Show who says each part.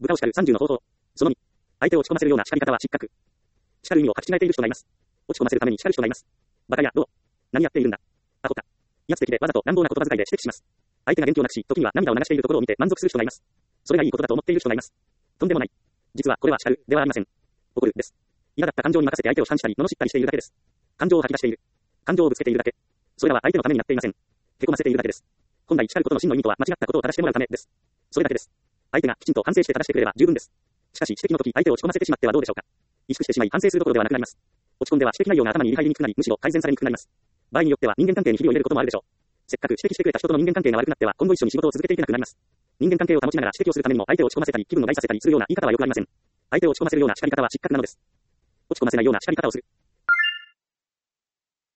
Speaker 1: 部下を叱る30の方法。その2。相手を落ち込ませるような叱り方は失格。叱る意味を書き違えている人がいます。落ち込ませるために叱る人がいます。バカや、どう何やっているんだ。アホか。威圧的でわざと乱暴な言葉遣いで指摘します。相手が元気をなくし、時には涙を流しているところを見て満足する人がいます。それがいいことだと思っている人がいます。とんでもない。実はこれは叱るではありません。怒るです。嫌だった感情に任せて相手を批判したり、罵ったりしているだけです。感情を吐き出している。感情をぶつけているだけ。それらは相手のためになっていません。へこませているだけです。本来叱ることの真の意味とは間違ったことを正してもらうためです。それだけです。相手がきちんと反省して正してくれれば十分です。しかし指摘の時、相手を落ち込ませてしまってはどうでしょうか。萎縮してしまい反省するどころではなくなります。落ち込んでは指摘内容が頭に理解にくくなり、むしろ改善されにくくなります。場合によっては人間関係にひびを入れることもあるでしょう。せっかく指摘してくれた人との人間関係が悪くなっては、今後一緒に仕事を続けていけなくなります。人間関係を保ちながら指摘をするためにも相手を落ち込ませたり、気分を害させたりするような言い方は良くありません。相手を落ち込ませるような叱り方は失格なのです。落ち込ませないような叱り方をする。